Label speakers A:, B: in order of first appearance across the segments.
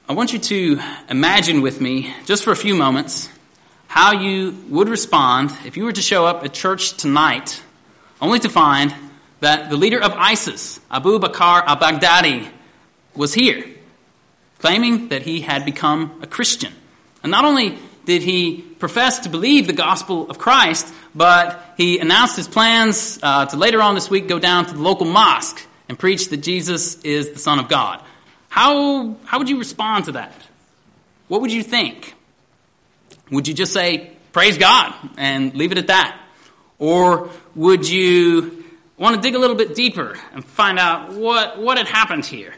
A: I want you to imagine with me, just for a few moments, how you would respond if you were to show up at church tonight, only to find that the leader of ISIS, Abu Bakr al-Baghdadi, was here, claiming that he had become a Christian. And not only did he profess to believe the gospel of Christ, but he announced his plans to later on this week go down to the local mosque and preach that Jesus is the Son of God. How would you respond to that? What would you think? Would you just say, praise God, and leave it at that? Or would you want to dig a little bit deeper and find out what had happened here?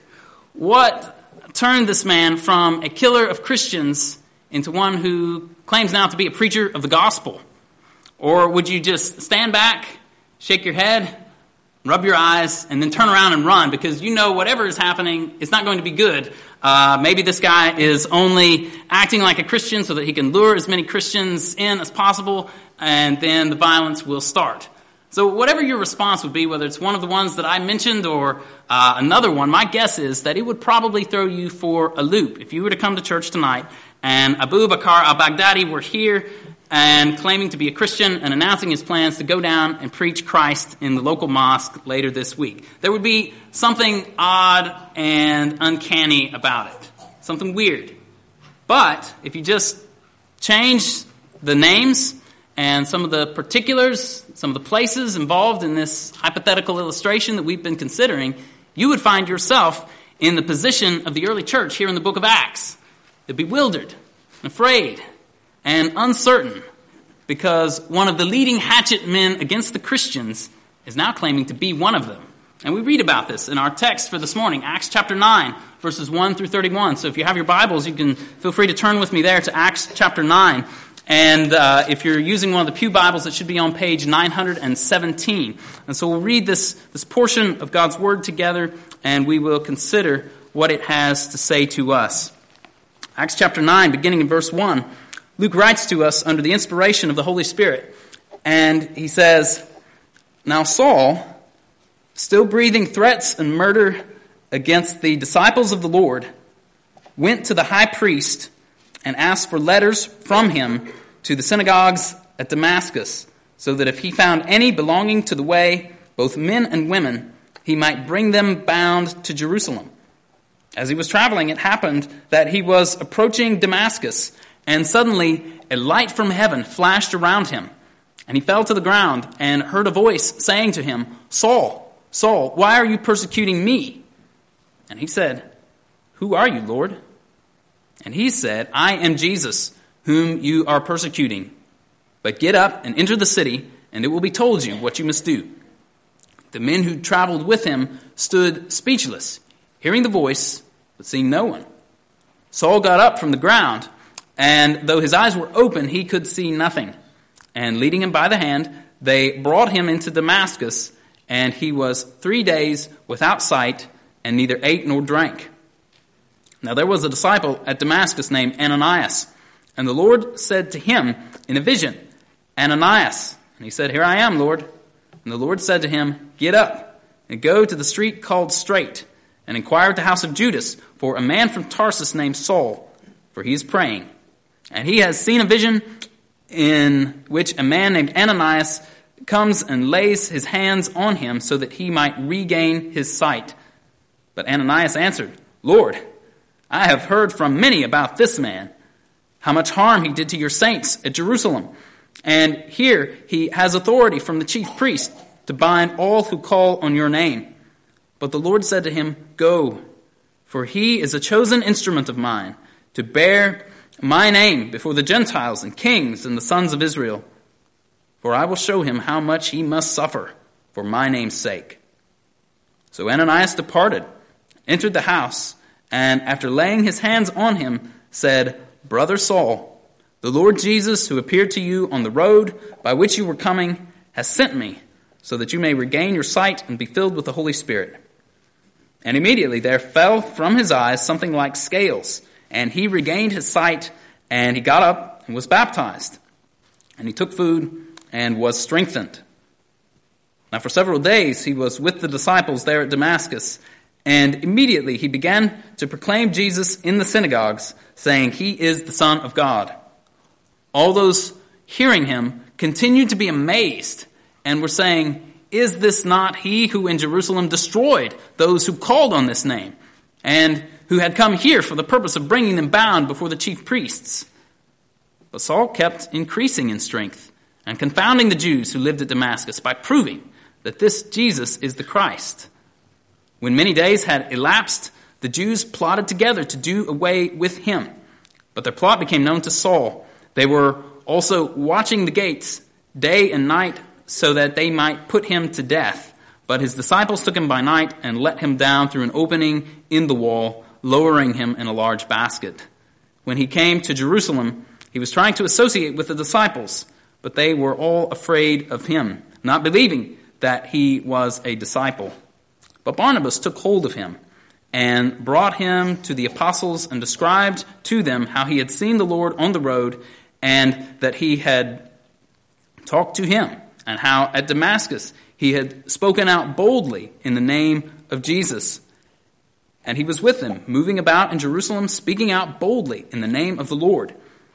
A: What turned this man from a killer of Christians into one who claims now to be a preacher of the gospel? Or would you just stand back, shake your head, rub your eyes, and then turn around and run, because you know whatever is happening is not going to be good. Maybe this guy is only acting like a Christian so that he can lure as many Christians in as possible, and then the violence will start. So whatever your response would be, whether it's one of the ones that I mentioned or another one, my guess is that it would probably throw you for a loop. If you were to come to church tonight and Abu Bakr al-Baghdadi were here and claiming to be a Christian and announcing his plans to go down and preach Christ in the local mosque later this week, there would be something odd and uncanny about it, something weird. But if you just change the names and some of the particulars, some of the places involved in this hypothetical illustration that we've been considering, you would find yourself in the position of the early church here in the book of Acts. They're bewildered, afraid, and uncertain, because one of the leading hatchet men against the Christians is now claiming to be one of them. And we read about this in our text for this morning, Acts chapter 9, verses 1 through 31. So if you have your Bibles, you can feel free to turn with me there to Acts chapter 9. And if you're using one of the Pew Bibles, it should be on page 917. And so we'll read this portion of God's Word together, and we will consider what it has to say to us. Acts chapter 9, beginning in verse 1. Luke writes to us under the inspiration of the Holy Spirit, and he says, "Now Saul, still breathing threats and murder against the disciples of the Lord, went to the high priest and asked for letters from him to the synagogues at Damascus, so that if he found any belonging to the way, both men and women, he might bring them bound to Jerusalem. As he was traveling, it happened that he was approaching Damascus, and suddenly a light from heaven flashed around him. And he fell to the ground and heard a voice saying to him, 'Saul, Saul, why are you persecuting me?' And he said, 'Who are you, Lord?' And he said, 'I am Jesus, whom you are persecuting. But get up and enter the city, and it will be told you what you must do.' The men who traveled with him stood speechless, hearing the voice, but seeing no one. Saul got up from the ground, and though his eyes were open, he could see nothing. And leading him by the hand, they brought him into Damascus, and he was 3 days without sight, and neither ate nor drank. Now there was a disciple at Damascus named Ananias, and the Lord said to him in a vision, 'Ananias.' And he said, 'Here I am, Lord.' And the Lord said to him, 'Get up and go to the street called Straight, and inquire at the house of Judas for a man from Tarsus named Saul, for he is praying. And he has seen a vision in which a man named Ananias comes and lays his hands on him so that he might regain his sight.' But Ananias answered, 'Lord, I have heard from many about this man, how much harm he did to your saints at Jerusalem. And here he has authority from the chief priest to bind all who call on your name.' But the Lord said to him, 'Go, for he is a chosen instrument of mine to bear my name before the Gentiles and kings and the sons of Israel. For I will show him how much he must suffer for my name's sake.' So Ananias departed, entered the house, and after laying his hands on him, said, 'Brother Saul, the Lord Jesus, who appeared to you on the road by which you were coming, has sent me, so that you may regain your sight and be filled with the Holy Spirit.' And immediately there fell from his eyes something like scales, and he regained his sight, and he got up and was baptized. And he took food and was strengthened. Now for several days he was with the disciples there at Damascus, And immediately he began to proclaim Jesus in the synagogues, saying, "He is the Son of God." All those hearing him continued to be amazed and were saying, "Is this not he who in Jerusalem destroyed those who called on this name, and who had come here for the purpose of bringing them bound before the chief priests?" But Saul kept increasing in strength and confounding the Jews who lived at Damascus by proving that this Jesus is the Christ. When many days had elapsed, the Jews plotted together to do away with him. But their plot became known to Saul. They were also watching the gates day and night so that they might put him to death. But his disciples took him by night and let him down through an opening in the wall, lowering him in a large basket. When he came to Jerusalem, he was trying to associate with the disciples, but they were all afraid of him, not believing that he was a disciple. But Barnabas took hold of him and brought him to the apostles and described to them how he had seen the Lord on the road and that he had talked to him, and how at Damascus he had spoken out boldly in the name of Jesus. And he was with them, moving about in Jerusalem, speaking out boldly in the name of the Lord.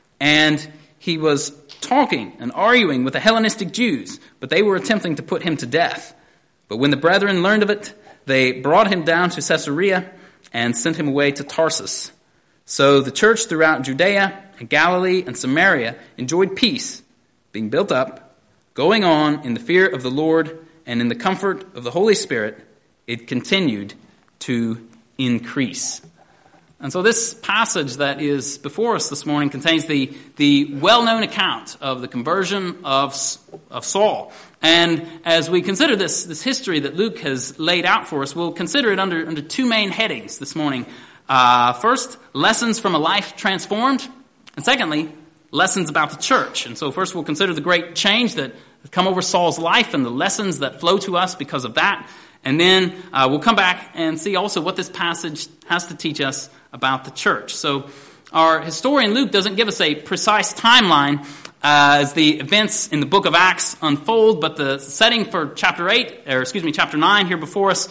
A: And he was talking and arguing with the Hellenistic Jews, but they were attempting to put him to death. But when the brethren learned of it, they brought him down to Caesarea and sent him away to Tarsus. So the church throughout Judea and Galilee and Samaria enjoyed peace, being built up, going on in the fear of the Lord and in the comfort of the Holy Spirit. It continued to increase. And so this passage that is before us this morning contains the well-known account of the conversion of Saul. And as we consider this history that Luke has laid out for us, we'll consider it under two main headings this morning. First, lessons from a life transformed. And secondly, lessons about the church. And so first we'll consider the great change that has come over Saul's life and the lessons that flow to us because of that. And then we'll come back and see also what this passage has to teach us about the church. So our historian Luke doesn't give us a precise timeline as the events in the book of Acts unfold, but the setting for chapter 9 here before us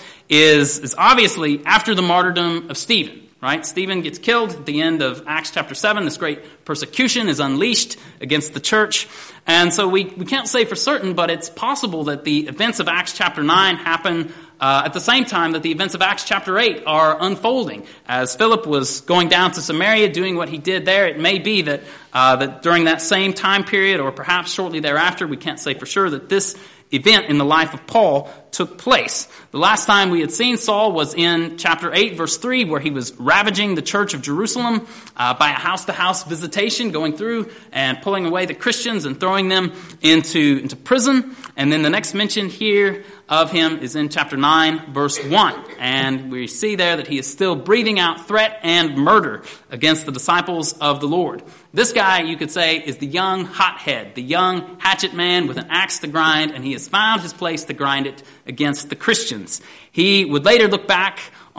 A: is obviously after the martyrdom of Stephen. Right? Stephen gets killed at the end of Acts chapter 7. This great persecution is unleashed against the church. And so we can't say for certain, but it's possible that the events of Acts chapter 9 happen at the same time that the events of Acts chapter 8 are unfolding. As Philip was going down to Samaria, doing what he did there, it may be that during that same time period, or perhaps shortly thereafter, we can't say for sure, that this event in the life of Paul took place. The last time we had seen Saul was in chapter 8, verse 3, where he was ravaging the church of Jerusalem by a house-to-house visitation, going through and pulling away the Christians and throwing them into prison. And then the next mention here of him is in chapter 9, verse 1. And we see there that he is still breathing out threat and murder against the disciples of the Lord. This guy, you could say, is the young hothead, the young hatchet man with an axe to grind, and he has found his place to grind it against the Christians. He would later look back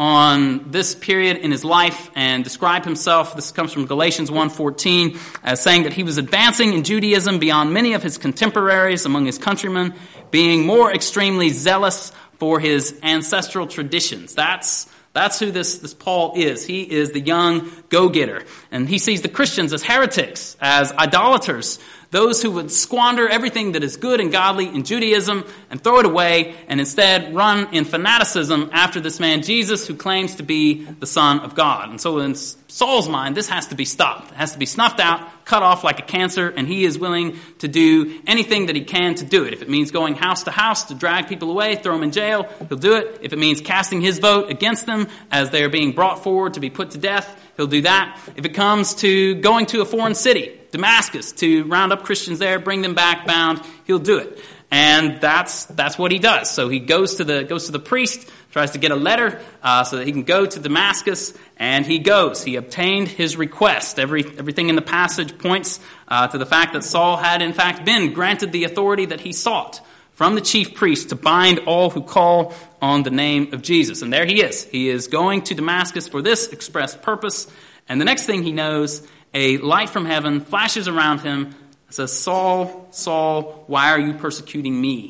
A: on this period in his life and describe himself, this comes from Galatians 1:14, as saying that he was advancing in Judaism beyond many of his contemporaries among his countrymen, being more extremely zealous for his ancestral traditions. That's who this Paul is. He is the young go-getter. And he sees the Christians as heretics, as idolaters, those who would squander everything that is good and godly in Judaism and throw it away and instead run in fanaticism after this man Jesus who claims to be the Son of God. And so in Saul's mind, this has to be stopped. It has to be snuffed out, cut off like a cancer, and he is willing to do anything that he can to do it. If it means going house to house to drag people away, throw them in jail, he'll do it. If it means casting his vote against them as they are being brought forward to be put to death, he'll do that. If it comes to going to a foreign city, Damascus, to round up Christians there, bring them back bound, he'll do it. And that's what he does. So he goes to the priest, tries to get a letter so that he can go to Damascus, and he goes. He obtained his request. Everything in the passage points to the fact that Saul had in fact been granted the authority that he sought from the chief priest to bind all who call on the name of Jesus. And there he is. He is going to Damascus for this express purpose. And the next thing he knows, a light from heaven flashes around him. It says, "Saul, Saul, why are you persecuting me?"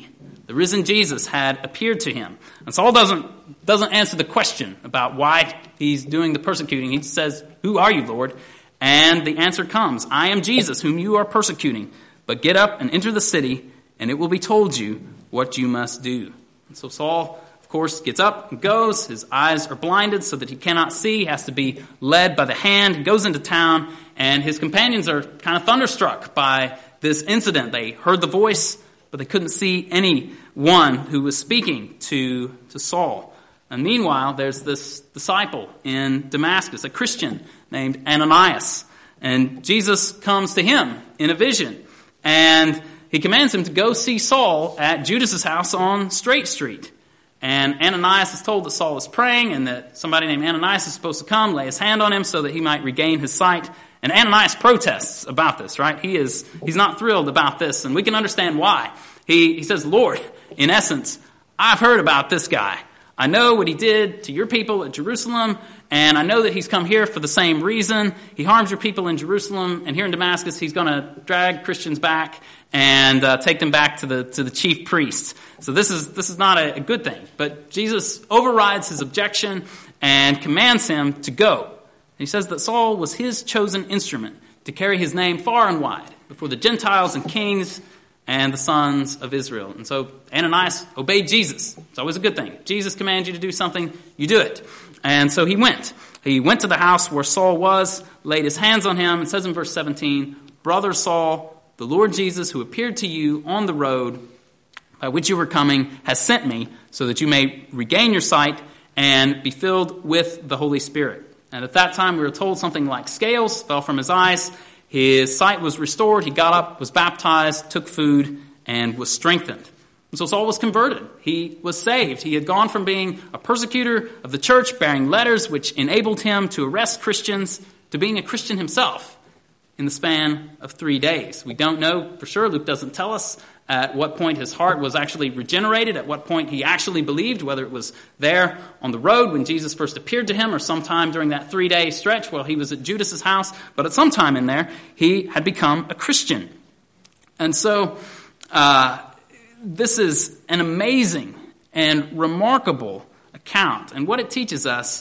A: The risen Jesus had appeared to him. And Saul doesn't answer the question about why he's doing the persecuting. He says, "Who are you, Lord?" And the answer comes, "I am Jesus, whom you are persecuting. But get up and enter the city, and it will be told you what you must do." And so Saul, of course, gets up and goes. His eyes are blinded so that he cannot see. He has to be led by the hand. He goes into town, and his companions are kind of thunderstruck by this incident. They heard the voice, but they couldn't see anyone who was speaking to Saul. And meanwhile, there's this disciple in Damascus, a Christian named Ananias. And Jesus comes to him in a vision. And he commands him to go see Saul at Judas's house on Straight Street. And Ananias is told that Saul is praying and that somebody named Ananias is supposed to come, lay his hand on him so that he might regain his sight. And Ananias protests about this, right? He's not thrilled about this, and we can understand why. He says, "Lord, in essence, I've heard about this guy. I know what he did to your people at Jerusalem, and I know that he's come here for the same reason. He harms your people in Jerusalem, and here in Damascus, he's going to drag Christians back and take them back to the chief priest. So this is not a good thing." But Jesus overrides his objection and commands him to go. He says that Saul was his chosen instrument to carry his name far and wide before the Gentiles and kings and the sons of Israel. And so Ananias obeyed Jesus. It's always a good thing. If Jesus commands you to do something, you do it. And so he went. He went to the house where Saul was, laid his hands on him. It says in verse 17, "Brother Saul, the Lord Jesus, who appeared to you on the road by which you were coming, has sent me so that you may regain your sight and be filled with the Holy Spirit." And at that time, we were told something like scales fell from his eyes. His sight was restored. He got up, was baptized, took food, and was strengthened. And so Saul was converted. He was saved. He had gone from being a persecutor of the church, bearing letters which enabled him to arrest Christians, to being a Christian himself in the span of 3 days. We don't know for sure. Luke doesn't tell us at what point his heart was actually regenerated, at what point he actually believed, whether it was there on the road when Jesus first appeared to him or sometime during that 3-day stretch while he was at Judas's house. But at some time in there, he had become a Christian. And so this is an amazing and remarkable account. And what it teaches us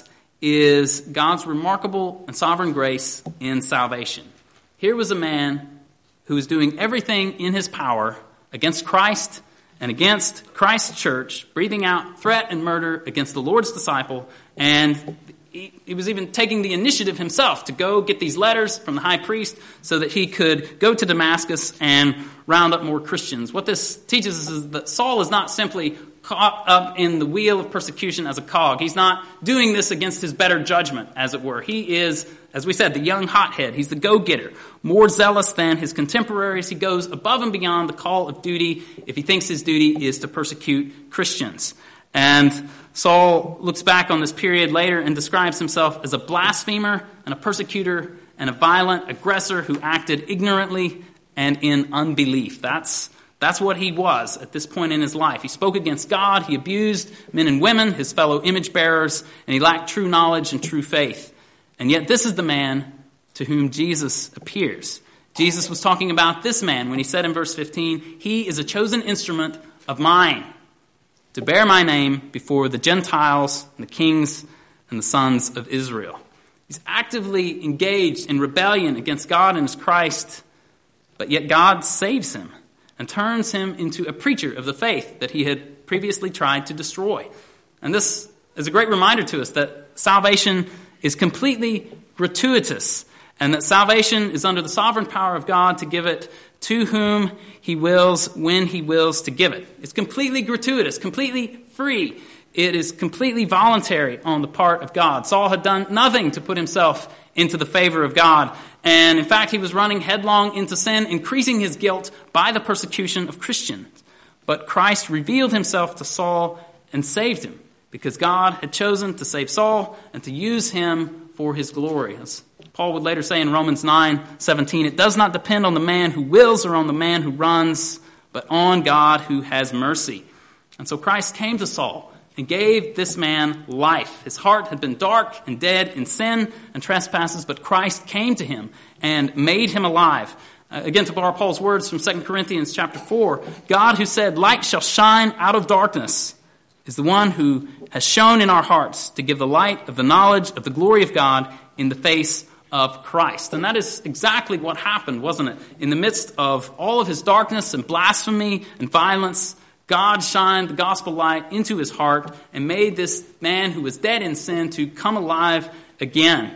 A: is God's remarkable and sovereign grace in salvation. Here was a man who was doing everything in his power against Christ and against Christ's church, breathing out threat and murder against the Lord's disciple, and he was even taking the initiative himself to go get these letters from the high priest so that he could go to Damascus and round up more Christians. What this teaches us is that Saul is not simply caught up in the wheel of persecution as a cog. He's not doing this against his better judgment, as it were. He is, as we said, the young hothead. He's the go-getter, more zealous than his contemporaries. He goes above and beyond the call of duty if he thinks his duty is to persecute Christians. And Saul looks back on this period later and describes himself as a blasphemer and a persecutor and a violent aggressor who acted ignorantly and in unbelief. That's what he was at this point in his life. He spoke against God, he abused men and women, his fellow image bearers, and he lacked true knowledge and true faith. And yet this is the man to whom Jesus appears. Jesus was talking about this man when he said in verse 15, "He is a chosen instrument of mine to bear my name before the Gentiles and the kings and the sons of Israel." He's actively engaged in rebellion against God and his Christ, but yet God saves him and turns him into a preacher of the faith that he had previously tried to destroy. And this is a great reminder to us that salvation is completely gratuitous, and that salvation is under the sovereign power of God to give it to whom he wills, when he wills to give it. It's completely gratuitous, completely free. It is completely voluntary on the part of God. Saul had done nothing to put himself into the favor of God. And in fact, he was running headlong into sin, increasing his guilt by the persecution of Christians. But Christ revealed himself to Saul and saved him, because God had chosen to save Saul and to use him for his glory. As Paul would later say in Romans 9:17, "It does not depend on the man who wills or on the man who runs, but on God who has mercy." And so Christ came to Saul and gave this man life. His heart had been dark and dead in sin and trespasses, but Christ came to him and made him alive. Again, to borrow Paul's words from 2 Corinthians chapter 4, God who said, "Light shall shine out of darkness," is the one who has shone in our hearts to give the light of the knowledge of the glory of God in the face of Christ. And that is exactly what happened, wasn't it? In the midst of all of his darkness and blasphemy and violence, God shined the gospel light into his heart and made this man who was dead in sin to come alive again.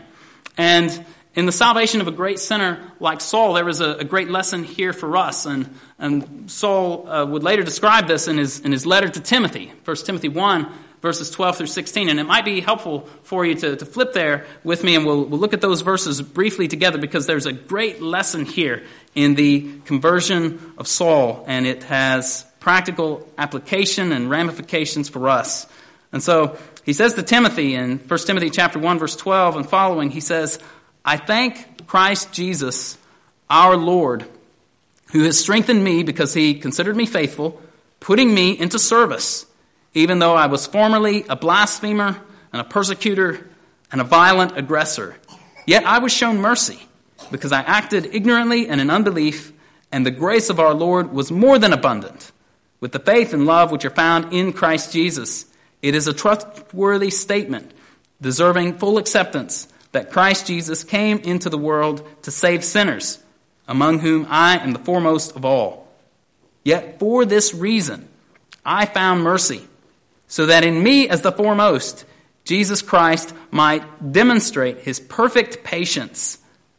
A: And in the salvation of a great sinner like Saul, there was a great lesson here for us. And Saul would later describe this in his letter to Timothy, 1 Timothy 1, verses 12 through 16. And it might be helpful for you to flip there with me, and we'll look at those verses briefly together, because there's a great lesson here in the conversion of Saul, and it has practical application and ramifications for us. And so he says to Timothy in 1 Timothy chapter 1, verse 12 and following, he says, "I thank Christ Jesus, our Lord, who has strengthened me because he considered me faithful, putting me into service, even though I was formerly a blasphemer and a persecutor and a violent aggressor. Yet I was shown mercy because I acted ignorantly and in unbelief, and the grace of our Lord was more than abundant with the faith and love which are found in Christ Jesus. It is a trustworthy statement, deserving full acceptance, that Christ Jesus came into the world to save sinners, among whom I am the foremost of all. Yet for this reason I found mercy, so that in me as the foremost, Jesus Christ might demonstrate his perfect patience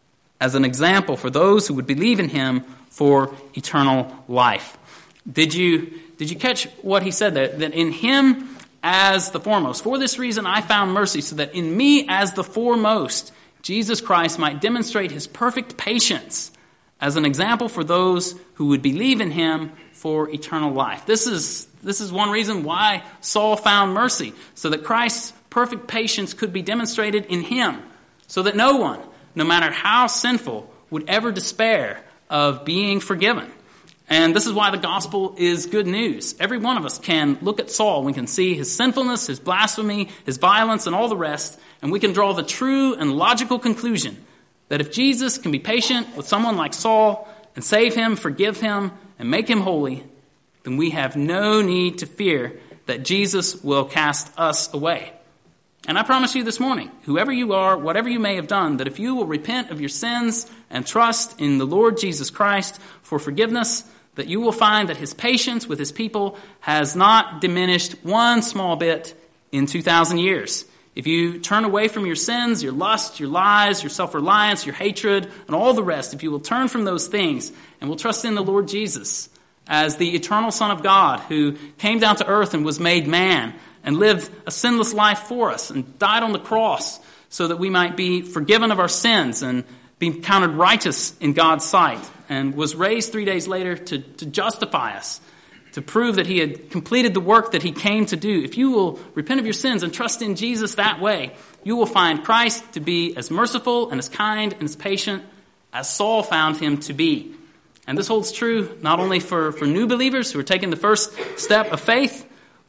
A: as an example for those who would believe in him for eternal life." Did you catch what he said there? That in him as the foremost, for this reason I found mercy, so that in me as the foremost, Jesus Christ might demonstrate his perfect patience as an example for those who would believe in him for eternal life. This is one reason why Saul found mercy, so that Christ's perfect patience could be demonstrated in him, so that no one, no matter how sinful, would ever despair of being forgiven. And this is why the gospel is good news. Every one of us can look at Saul. We can see his sinfulness, his blasphemy, his violence, and all the rest, and we can draw the true and logical conclusion that if Jesus can be patient with someone like Saul and save him, forgive him, and make him holy, then we have no need to fear that Jesus will cast us away. And I promise you this morning, whoever you are, whatever you may have done, that if you will repent of your sins and trust in the Lord Jesus Christ for forgiveness, that you will find that his patience with his people has not diminished one small bit in 2,000 years. If you turn away from your sins, your lust, your lies, your self-reliance, your hatred, and all the rest, if you will turn from those things and will trust in the Lord Jesus as the eternal Son of God who came down to earth and was made man and lived a sinless life for us and died on the cross so that we might be forgiven of our sins and be counted righteous in God's sight, and was raised 3 days later to justify us, to prove that he had completed the work that he came to do. If you will repent of your sins and trust in Jesus that way, you will find Christ to be as merciful and as kind and as patient as Saul found him to be. And this holds true not only for new believers who are taking the first step of faith,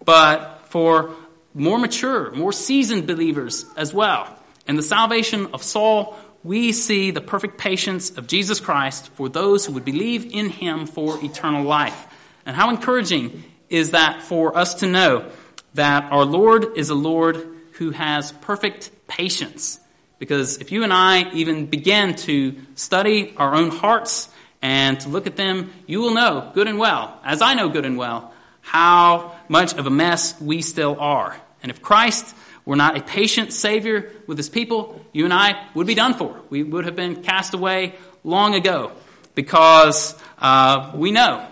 A: but for more mature, more seasoned believers as well. In the salvation of Saul, we see the perfect patience of Jesus Christ for those who would believe in him for eternal life. And how encouraging is that for us to know that our Lord is a Lord who has perfect patience. Because if you and I even begin to study our own hearts and to look at them, you will know good and well, as I know good and well, how much of a mess we still are. And if Christ were not a patient Savior with his people, you and I would be done for. We would have been cast away long ago, because we know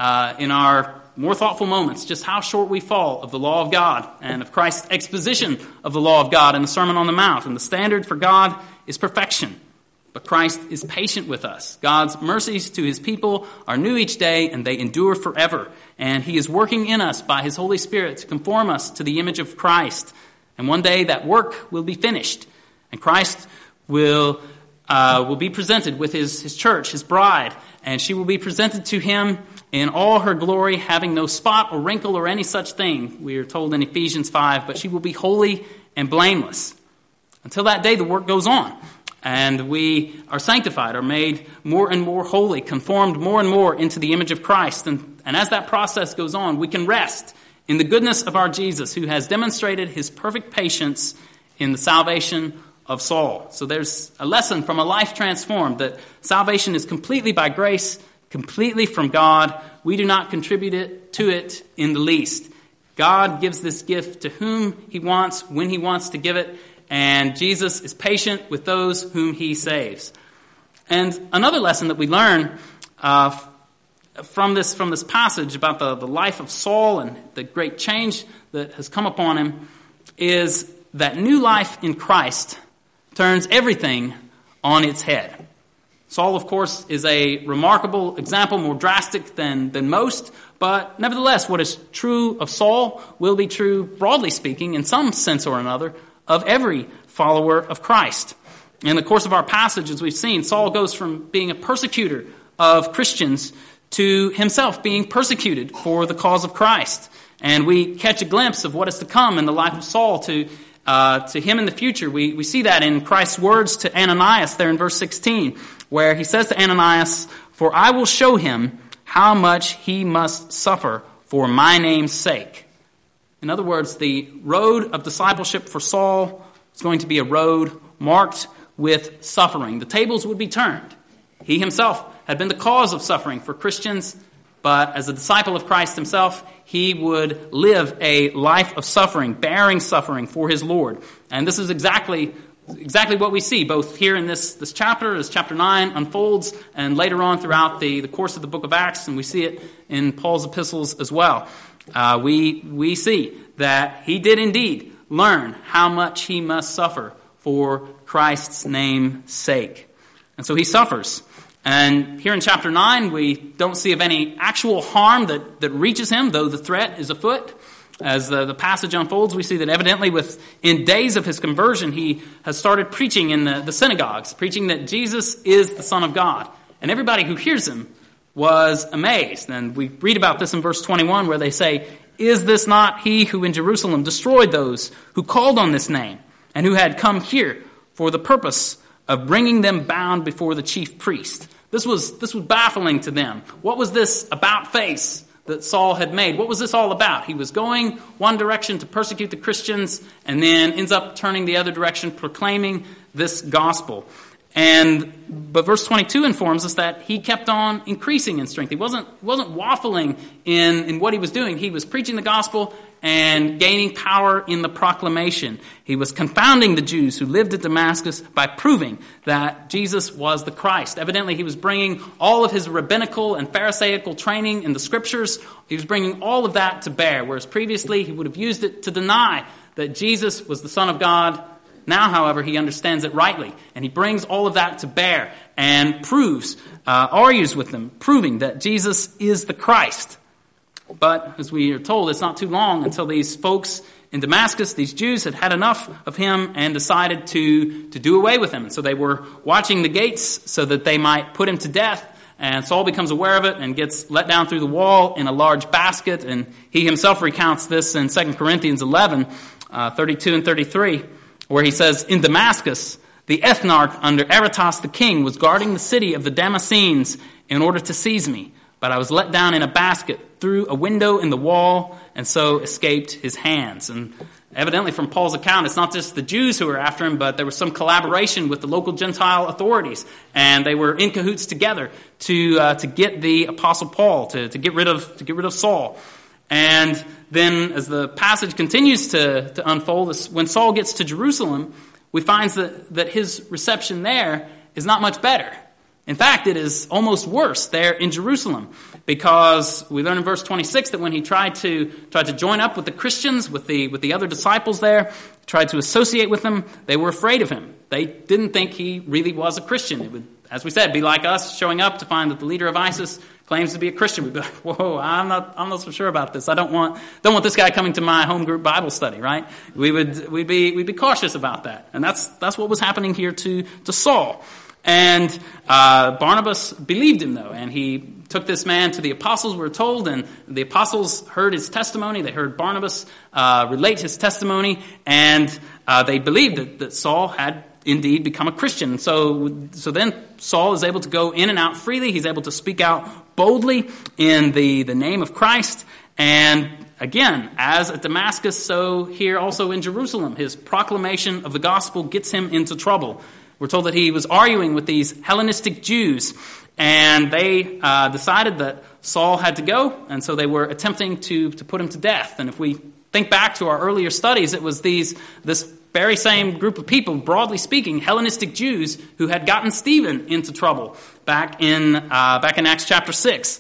A: in our more thoughtful moments just how short we fall of the law of God and of Christ's exposition of the law of God in the Sermon on the Mount. And the standard for God is perfection. But Christ is patient with us. God's mercies to his people are new each day, and they endure forever. And he is working in us by his Holy Spirit to conform us to the image of Christ. And one day that work will be finished, and Christ will be presented with his church, his bride, and she will be presented to him in all her glory, having no spot or wrinkle or any such thing, we are told in Ephesians 5, but she will be holy and blameless. Until that day, the work goes on. And we are sanctified, are made more and more holy, conformed more and more into the image of Christ. And as that process goes on, we can rest in the goodness of our Jesus, who has demonstrated his perfect patience in the salvation of Saul. So there's a lesson from a life transformed, that salvation is completely by grace, completely from God. We do not contribute to it in the least. God gives this gift to whom he wants, when he wants to give it, and Jesus is patient with those whom he saves. And another lesson that we learn from this passage about the life of Saul and the great change that has come upon him is that new life in Christ turns everything on its head. Saul, of course, is a remarkable example, more drastic than most, but nevertheless, what is true of Saul will be true, broadly speaking, in some sense or another, of every follower of Christ. In the course of our passage, as we've seen, Saul goes from being a persecutor of Christians to himself being persecuted for the cause of Christ. And we catch a glimpse of what is to come in the life of Saul to him in the future. We see that in Christ's words to Ananias there in verse 16, where he says to Ananias, "For I will show him how much he must suffer for my name's sake." In other words, the road of discipleship for Saul is going to be a road marked with suffering. The tables would be turned. He himself had been the cause of suffering for Christians, but as a disciple of Christ himself, he would live a life of suffering, bearing suffering for his Lord. And this is exactly what we see, both here in this chapter, as chapter 9 unfolds, and later on throughout the course of the book of Acts, and we see it in Paul's epistles as well. We see that he did indeed learn how much he must suffer for Christ's name's sake. And so he suffers. And here in chapter 9, we don't see of any actual harm that reaches him, though the threat is afoot. As the passage unfolds, we see that evidently within days of his conversion, he has started preaching in the synagogues, preaching that Jesus is the Son of God. And everybody who hears him was amazed. And we read about this in verse 21, where they say, "Is this not he who in Jerusalem destroyed those who called on this name, and who had come here for the purpose of bringing them bound before the chief priest?" This was baffling to them. What was this about face that Saul had made? What was this all about? He was going one direction to persecute the Christians, and then ends up turning the other direction, proclaiming this gospel. But verse 22 informs us that he kept on increasing in strength. He wasn't waffling in what he was doing. He was preaching the gospel and gaining power in the proclamation. He was confounding the Jews who lived at Damascus by proving that Jesus was the Christ. Evidently, he was bringing all of his rabbinical and pharisaical training in the scriptures. He was bringing all of that to bear, whereas previously he would have used it to deny that Jesus was the Son of God. Now, however, he understands it rightly, and he brings all of that to bear and argues with them, proving that Jesus is the Christ. But, as we are told, it's not too long until these folks in Damascus, these Jews, had enough of him and decided to do away with him. And so they were watching the gates so that they might put him to death. And Saul becomes aware of it and gets let down through the wall in a large basket. And he himself recounts this in 2 Corinthians 11, 32 and 33, where he says, "In Damascus, the ethnarch under Aretas the king was guarding the city of the Damascenes in order to seize me. But I was let down in a basket through a window in the wall, and so escaped his hands." And evidently from Paul's account, it's not just the Jews who were after him, but there was some collaboration with the local Gentile authorities. And they were in cahoots together to get the Apostle Paul, to get rid of Saul. And then as the passage continues to unfold, when Saul gets to Jerusalem, we find that his reception there is not much better. In fact, it is almost worse there in Jerusalem, because we learn in verse 26 that when he tried to join up with the Christians, with the other disciples there, tried to associate with them, they were afraid of him. They didn't think he really was a Christian. It would, as we said, be like us showing up to find that the leader of ISIS claims to be a Christian. We'd be like, "Whoa, I'm not so sure about this. I don't want this guy coming to my home group Bible study," right? We'd be cautious about that. And that's what was happening here to Saul. And Barnabas believed him, though, and he took this man to the apostles, we're told, and the apostles heard his testimony. They heard Barnabas relate his testimony, and they believed that Saul had indeed become a Christian. So then Saul is able to go in and out freely. He's able to speak out boldly in the name of Christ. And again, as at Damascus, so here also in Jerusalem, his proclamation of the gospel gets him into trouble. We're told that he was arguing with these Hellenistic Jews, and they decided that Saul had to go, and so they were attempting to put him to death. And if we think back to our earlier studies, it was this very same group of people, broadly speaking, Hellenistic Jews, who had gotten Stephen into trouble back in Acts chapter 6.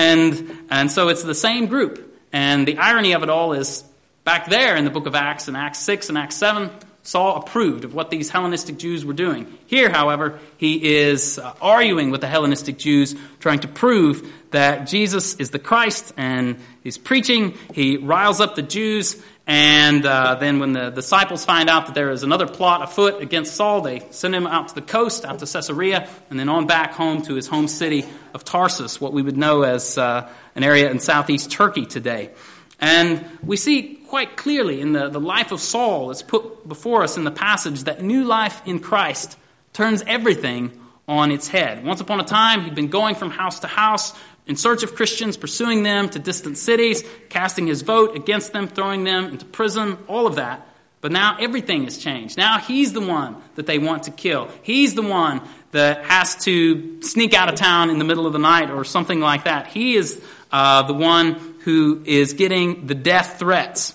A: And so it's the same group. And the irony of it all is, back there in the book of Acts, in Acts 6 and Acts 7, Saul approved of what these Hellenistic Jews were doing. Here, however, he is arguing with the Hellenistic Jews, trying to prove that Jesus is the Christ, and he's preaching. He riles up the Jews, and then when the disciples find out that there is another plot afoot against Saul, they send him out to the coast, out to Caesarea, and then on back home to his home city of Tarsus, what we would know as an area in southeast Turkey today. And we see quite clearly in the life of Saul, it's put before us in the passage, that new life in Christ turns everything on its head. Once upon a time, he'd been going from house to house in search of Christians, pursuing them to distant cities, casting his vote against them, throwing them into prison, all of that. But now everything has changed. Now he's the one that they want to kill. He's the one that has to sneak out of town in the middle of the night or something like that. He is the one who is getting the death threats.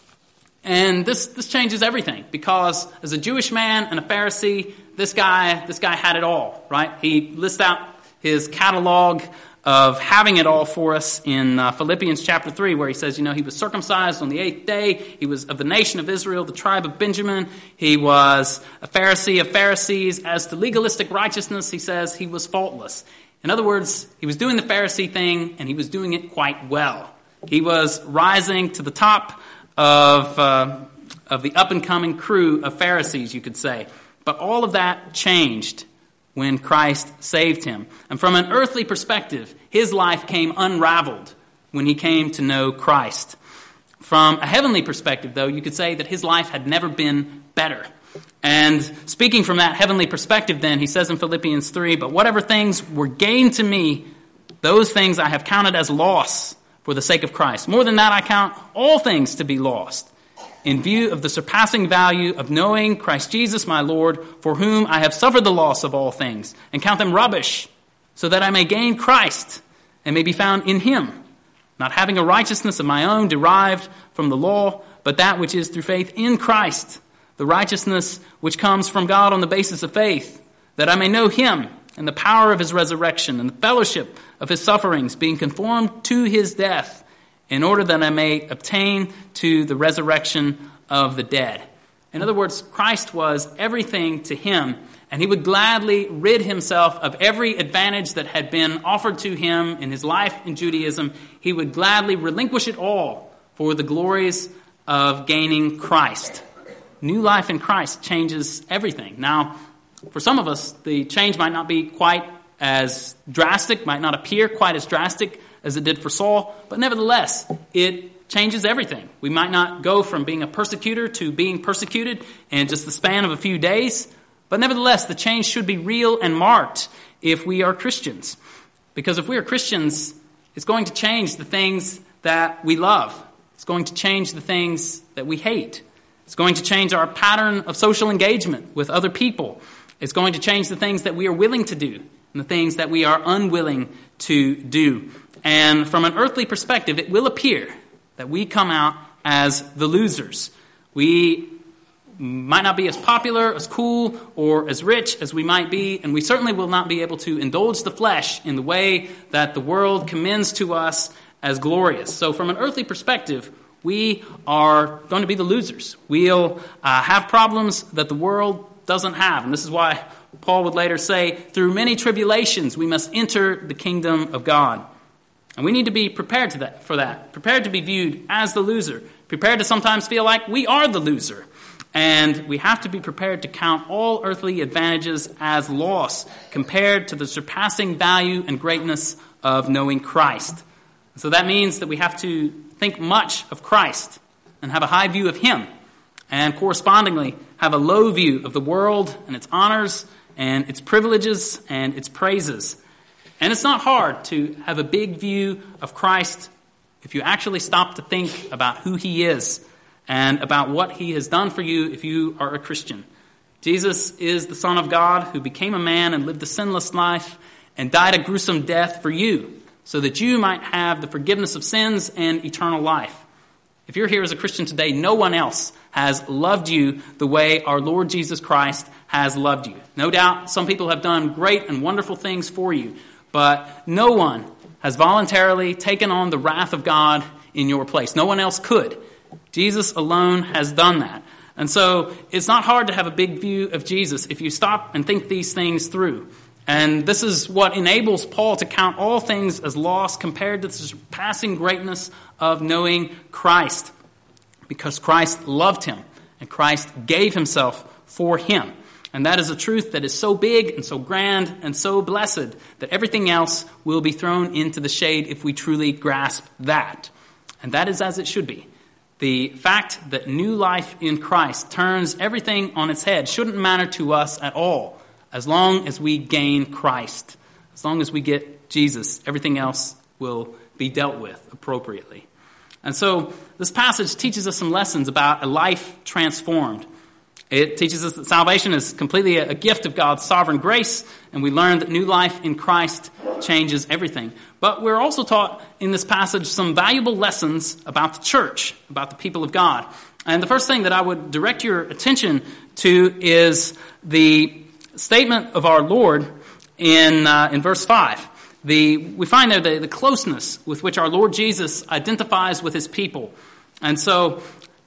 A: And this changes everything, because as a Jewish man and a Pharisee, this guy had it all, right? He lists out his catalog of having it all for us in Philippians chapter 3, where he says, he was circumcised on the 8th day. He was of the nation of Israel, the tribe of Benjamin. He was a Pharisee of Pharisees. As to legalistic righteousness, he says he was faultless. In other words, he was doing the Pharisee thing, and he was doing it quite well. He was rising to the top of the up-and-coming crew of Pharisees, you could say. But all of that changed when Christ saved him. And from an earthly perspective, his life came unraveled when he came to know Christ. From a heavenly perspective, though, you could say that his life had never been better. And speaking from that heavenly perspective, then, he says in Philippians 3, "But whatever things were gained to me, those things I have counted as loss for the sake of Christ. More than that, I count all things to be lost, in view of the surpassing value of knowing Christ Jesus my Lord, for whom I have suffered the loss of all things, and count them rubbish, so that I may gain Christ, and may be found in him, not having a righteousness of my own derived from the law, but that which is through faith in Christ, the righteousness which comes from God on the basis of faith, that I may know him, and the power of his resurrection, and the fellowship of his sufferings, being conformed to his death, in order that I may obtain to the resurrection of the dead." In other words, Christ was everything to him, and he would gladly rid himself of every advantage that had been offered to him in his life in Judaism. He would gladly relinquish it all for the glories of gaining Christ. New life in Christ changes everything. Now, for some of us, the change might not be quite as drastic, might not appear quite as drastic as it did for Saul, but nevertheless, it changes everything. We might not go from being a persecutor to being persecuted in just the span of a few days, but nevertheless, the change should be real and marked if we are Christians. Because if we are Christians, it's going to change the things that we love. It's going to change the things that we hate. It's going to change our pattern of social engagement with other people. It's going to change the things that we are willing to do and the things that we are unwilling to do. And from an earthly perspective, it will appear that we come out as the losers. We might not be as popular, as cool, or as rich as we might be, and we certainly will not be able to indulge the flesh in the way that the world commends to us as glorious. So from an earthly perspective, we are going to be the losers. We'll have problems that the world doesn't have. And this is why Paul would later say, through many tribulations, we must enter the kingdom of God. And we need to be prepared for that, prepared to be viewed as the loser, prepared to sometimes feel like we are the loser. And we have to be prepared to count all earthly advantages as loss compared to the surpassing value and greatness of knowing Christ. So that means that we have to think much of Christ and have a high view of him. and correspondingly have a low view of the world and its honors and its privileges and its praises. And it's not hard to have a big view of Christ if you actually stop to think about who he is and about what he has done for you if you are a Christian. Jesus is the Son of God who became a man and lived a sinless life and died a gruesome death for you so that you might have the forgiveness of sins and eternal life. If you're here as a Christian today, no one else has loved you the way our Lord Jesus Christ has loved you. No doubt some people have done great and wonderful things for you, but no one has voluntarily taken on the wrath of God in your place. No one else could. Jesus alone has done that. And so it's not hard to have a big view of Jesus if you stop and think these things through. And this is what enables Paul to count all things as loss compared to the surpassing greatness of knowing Christ. Because Christ loved him and Christ gave himself for him. And that is a truth that is so big and so grand and so blessed that everything else will be thrown into the shade if we truly grasp that. And that is as it should be. The fact that new life in Christ turns everything on its head shouldn't matter to us at all, as long as we gain Christ. As long as we get Jesus, everything else will be dealt with appropriately. And so this passage teaches us some lessons about a life transformed. It teaches us that salvation is completely a gift of God's sovereign grace, and we learn that new life in Christ changes everything. But we're also taught in this passage some valuable lessons about the church, about the people of God. And the first thing that I would direct your attention to is the statement of our Lord in verse 5. We find there the closeness with which our Lord Jesus identifies with his people. And so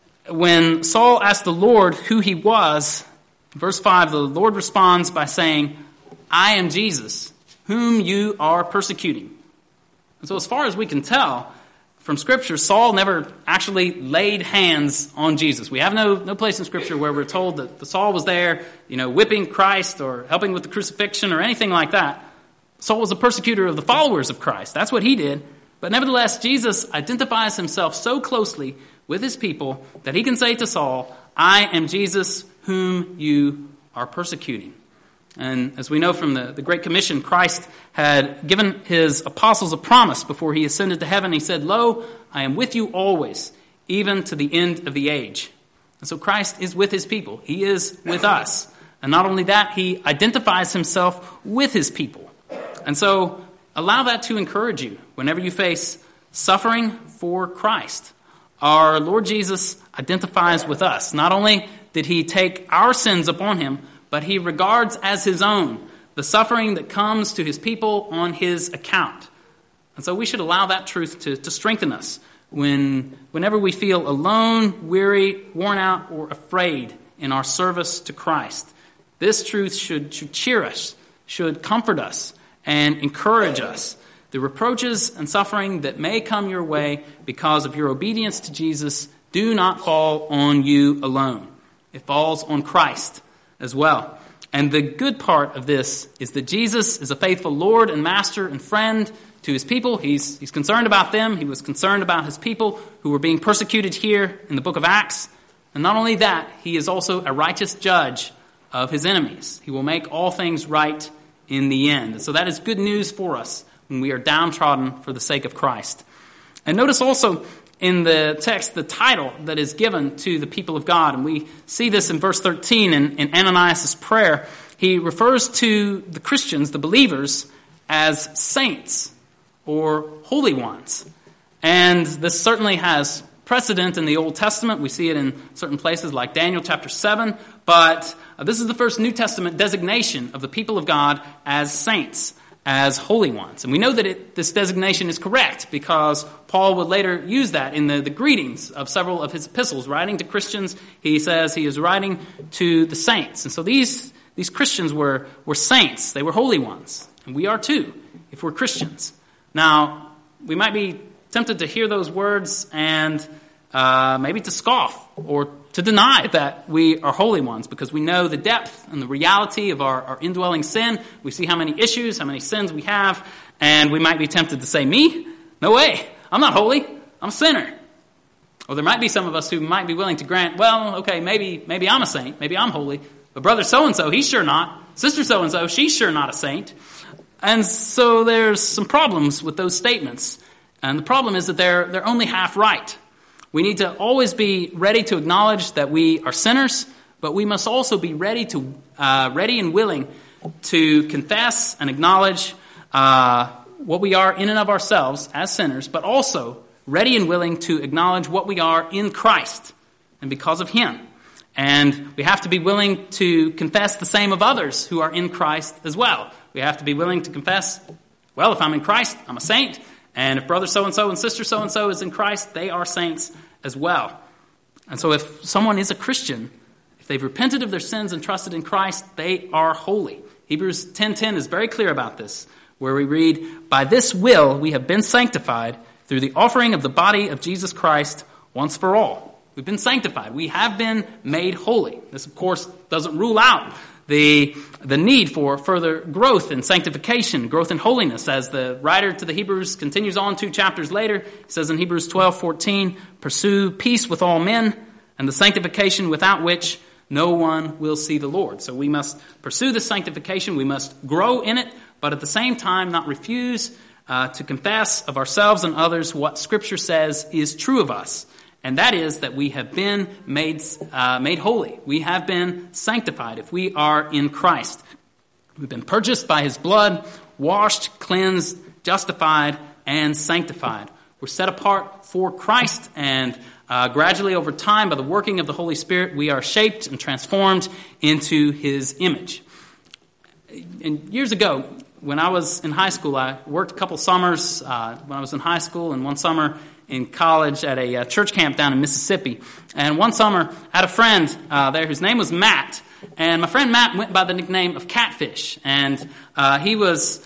A: when Saul asked the Lord who he was, verse 5, the Lord responds by saying, I am Jesus, whom you are persecuting. And so as far as we can tell from Scripture, Saul never actually laid hands on Jesus. We have no place in Scripture where we're told that Saul was there, whipping Christ or helping with the crucifixion or anything like that. Saul was a persecutor of the followers of Christ. That's what he did. But nevertheless, Jesus identifies himself so closely with his people that he can say to Saul, I am Jesus whom you are persecuting. And as we know from the Great Commission, Christ had given his apostles a promise before he ascended to heaven. He said, Lo, I am with you always, even to the end of the age. And so Christ is with his people. He is with us. And not only that, he identifies himself with his people. And so allow that to encourage you whenever you face suffering for Christ. Our Lord Jesus identifies with us. Not only did he take our sins upon him, but he regards as his own the suffering that comes to his people on his account. And so we should allow that truth to strengthen us whenever we feel alone, weary, worn out, or afraid in our service to Christ. This truth should cheer us, should comfort us, and encourage us. The reproaches and suffering that may come your way because of your obedience to Jesus do not fall on you alone. It falls on Christ as well. And the good part of this is that Jesus is a faithful Lord and Master and friend to his people. He's concerned about them. He was concerned about his people who were being persecuted here in the book of Acts. And not only that, he is also a righteous judge of his enemies. He will make all things right in the end. And so that is good news for us when we are downtrodden for the sake of Christ. And notice also in the text the title that is given to the people of God. And we see this in verse 13 in Ananias' prayer. He refers to the Christians, the believers, as saints or holy ones. And this certainly has precedent in the Old Testament. We see it in certain places like Daniel chapter 7. But this is the first New Testament designation of the people of God as saints, as holy ones. And we know that this designation is correct because Paul would later use that in the greetings of several of his epistles. Writing to Christians, he says he is writing to the saints. And so these Christians were saints. They were holy ones. And we are too, if we're Christians. Now, we might be tempted to hear those words and maybe to scoff or to deny that we are holy ones because we know the depth and the reality of our indwelling sin. We see how many issues, how many sins we have, and we might be tempted to say, me? No way. I'm not holy. I'm a sinner. Or there might be some of us who might be willing to grant, well, okay, maybe I'm a saint, maybe I'm holy, but brother so-and-so, he's sure not. Sister so-and-so, she's sure not a saint. And so there's some problems with those statements. And the problem is that they're only half right. We need to always be ready to acknowledge that we are sinners, but we must also be ready and willing to confess and acknowledge what we are in and of ourselves as sinners, but also ready and willing to acknowledge what we are in Christ and because of Him. And we have to be willing to confess the same of others who are in Christ as well. We have to be willing to confess, well, if I'm in Christ, I'm a saint. And if brother so-and-so and sister so-and-so is in Christ, they are saints as well. And so if someone is a Christian, if they've repented of their sins and trusted in Christ, they are holy. Hebrews 10:10 is very clear about this, where we read, "By this will we have been sanctified through the offering of the body of Jesus Christ once for all." We've been sanctified. We have been made holy. This, of course, doesn't rule out the need for further growth in sanctification, growth in holiness. As the writer to the Hebrews continues on 2 chapters later, he says in Hebrews 12:14, "Pursue peace with all men and the sanctification without which no one will see the Lord." So we must pursue the sanctification. We must grow in it, but at the same time not refuse to confess of ourselves and others what Scripture says is true of us. And that is that we have been made holy. We have been sanctified if we are in Christ. We've been purchased by His blood, washed, cleansed, justified, and sanctified. We're set apart for Christ, and gradually over time, by the working of the Holy Spirit, we are shaped and transformed into His image. And years ago, when I was in high school, I worked a couple summers when I was in high school, and one summer in college at a church camp down in Mississippi. And one summer, I had a friend there whose name was Matt. And my friend Matt went by the nickname of Catfish. And he was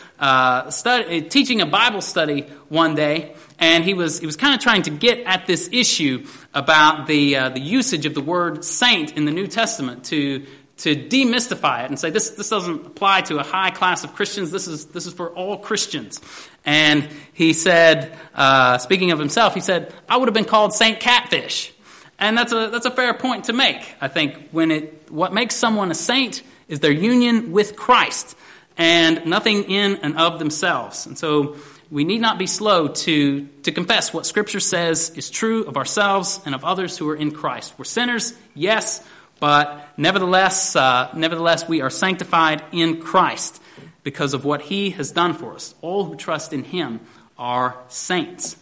A: teaching a Bible study one day. And he was kind of trying to get at this issue about the usage of the word saint in the New Testament to demystify it and say this doesn't apply to a high class of Christians. This is for all Christians. And he said, speaking of himself, he said, "I would have been called Saint Catfish." And that's a fair point to make. I think what makes someone a saint is their union with Christ and nothing in and of themselves. And so we need not be slow to confess what Scripture says is true of ourselves and of others who are in Christ. We're sinners, yes, but nevertheless, we are sanctified in Christ because of what He has done for us. All who trust in Him are saints.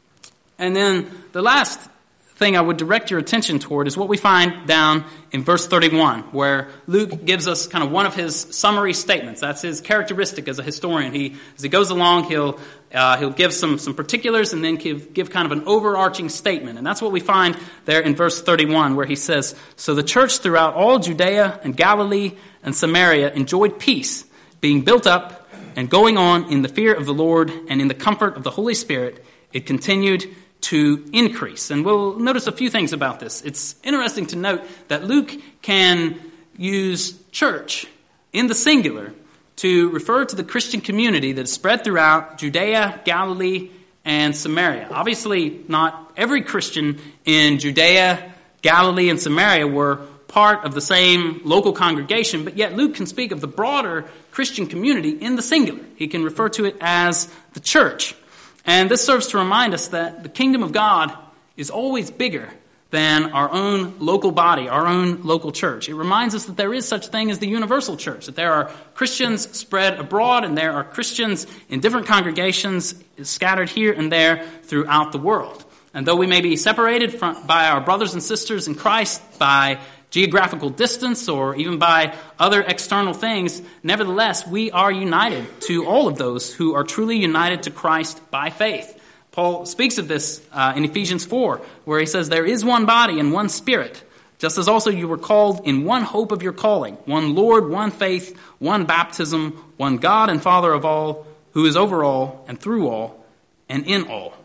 A: And then the last thing I would direct your attention toward is what we find down in verse 31, where Luke gives us kind of one of his summary statements. That's his characteristic as a historian. As he goes along, he'll give some particulars and then give kind of an overarching statement. And that's what we find there in verse 31, where he says, "So the church throughout all Judea and Galilee and Samaria enjoyed peace, being built up and going on in the fear of the Lord and in the comfort of the Holy Spirit. It continued to increase." And we'll notice a few things about this. It's interesting to note that Luke can use church in the singular to refer to the Christian community that is spread throughout Judea, Galilee, and Samaria. Obviously, not every Christian in Judea, Galilee, and Samaria were part of the same local congregation, but yet Luke can speak of the broader Christian community in the singular. He can refer to it as the church. And this serves to remind us that the kingdom of God is always bigger than our own local body, our own local church. It reminds us that there is such thing as the universal church, that there are Christians spread abroad and there are Christians in different congregations scattered here and there throughout the world. And though we may be separated by our brothers and sisters in Christ by geographical distance or even by other external things, nevertheless, we are united to all of those who are truly united to Christ by faith. Paul speaks of this in Ephesians 4, where he says, "There is one body and one Spirit, just as also you were called in one hope of your calling, one Lord, one faith, one baptism, one God and Father of all, who is over all and through all and in all."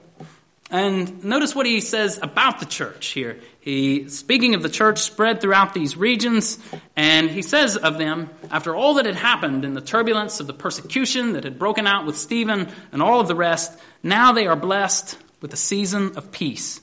A: And notice what he says about the church here. Speaking of the church spread throughout these regions, and he says of them, after all that had happened in the turbulence of the persecution that had broken out with Stephen and all of the rest, now they are blessed with a season of peace.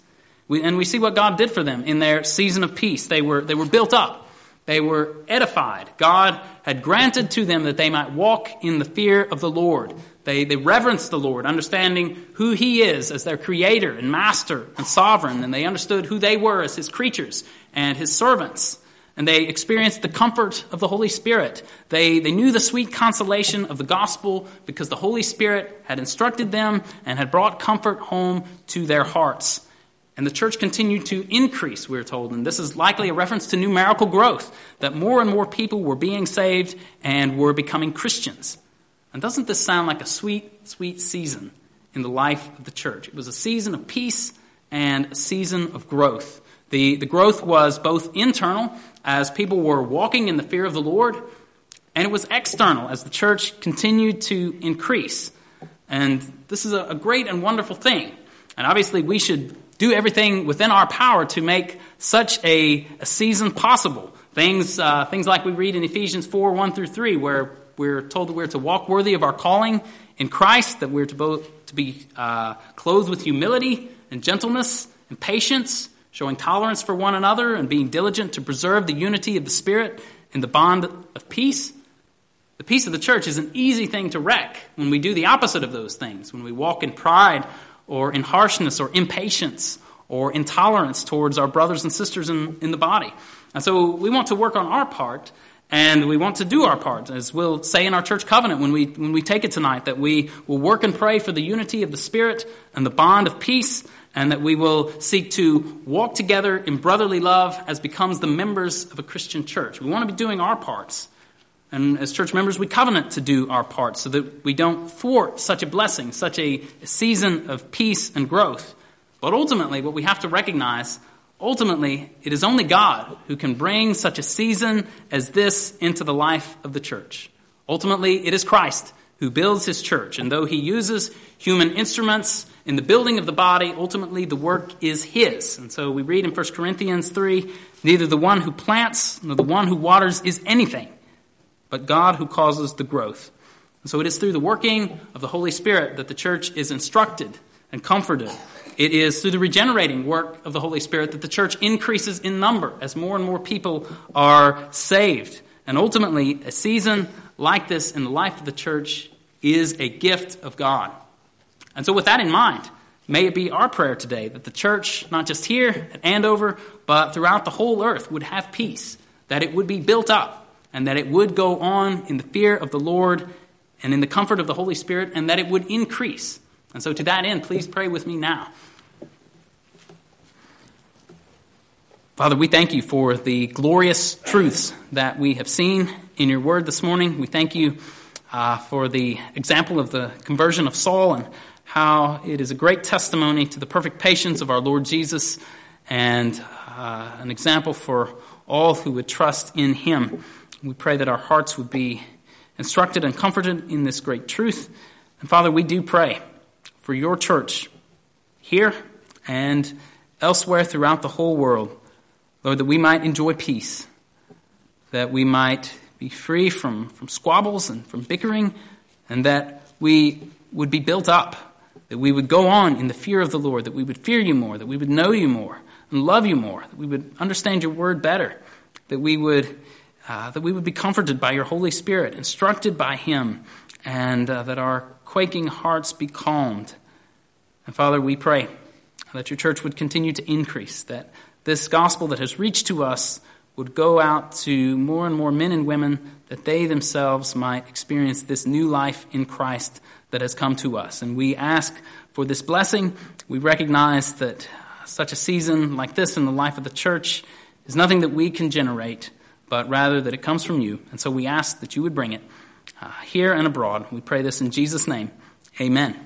A: And we see what God did for them in their season of peace. They were built up. They were edified. God had granted to them that they might walk in the fear of the Lord. They reverenced the Lord, understanding who he is as their creator and master and sovereign. And they understood who they were as his creatures and his servants. And they experienced the comfort of the Holy Spirit. They knew the sweet consolation of the gospel because the Holy Spirit had instructed them and had brought comfort home to their hearts. And the church continued to increase, we're told. And this is likely a reference to numerical growth, that more and more people were being saved and were becoming Christians. And doesn't this sound like a sweet, sweet season in the life of the church? It was a season of peace and a season of growth. The growth was both internal, as people were walking in the fear of the Lord, and it was external, as the church continued to increase. And this is a great and wonderful thing. And obviously we should do everything within our power to make such a season possible. Things like we read in Ephesians 4, 1 through 3, where we're told that we're to walk worthy of our calling in Christ, that we're to be clothed with humility and gentleness and patience, showing tolerance for one another and being diligent to preserve the unity of the Spirit in the bond of peace. The peace of the church is an easy thing to wreck when we do the opposite of those things, when we walk in pride or in harshness or impatience or intolerance towards our brothers and sisters in the body. And so we want to work on our part, and we want to do our part, as we'll say in our church covenant when we take it tonight, that we will work and pray for the unity of the Spirit and the bond of peace, and that we will seek to walk together in brotherly love as becomes the members of a Christian church. We want to be doing our parts. And as church members, we covenant to do our parts so that we don't thwart such a blessing, such a season of peace and growth. But ultimately, what we have to recognize, it is only God who can bring such a season as this into the life of the church. Ultimately, it is Christ who builds his church. And though he uses human instruments in the building of the body, ultimately the work is his. And so we read in 1 Corinthians 3, neither the one who plants nor the one who waters is anything, but God who causes the growth. And so it is through the working of the Holy Spirit that the church is instructed and comforted. It is through the regenerating work of the Holy Spirit that the church increases in number as more and more people are saved. And ultimately, a season like this in the life of the church is a gift of God. And so with that in mind, may it be our prayer today that the church, not just here at Andover, but throughout the whole earth, would have peace, that it would be built up, and that it would go on in the fear of the Lord and in the comfort of the Holy Spirit, and that it would increase. And so to that end, please pray with me now. Father, we thank you for the glorious truths that we have seen in your word this morning. We thank you for the example of the conversion of Saul and how it is a great testimony to the perfect patience of our Lord Jesus and an example for all who would trust in him. We pray that our hearts would be instructed and comforted in this great truth. And Father, we do pray for your church here and elsewhere throughout the whole world, Lord, that we might enjoy peace, that we might be free from squabbles and from bickering, and that we would be built up, that we would go on in the fear of the Lord, that we would fear you more, that we would know you more and love you more, that we would understand your word better, that we would be comforted by your Holy Spirit, instructed by him, and that our quaking hearts be calmed. And Father, we pray that your church would continue to increase, that this gospel that has reached to us would go out to more and more men and women, that they themselves might experience this new life in Christ that has come to us. And we ask for this blessing. We recognize that such a season like this in the life of the church is nothing that we can generate, but rather that it comes from you. And so we ask that you would bring it here and abroad. We pray this in Jesus' name. Amen.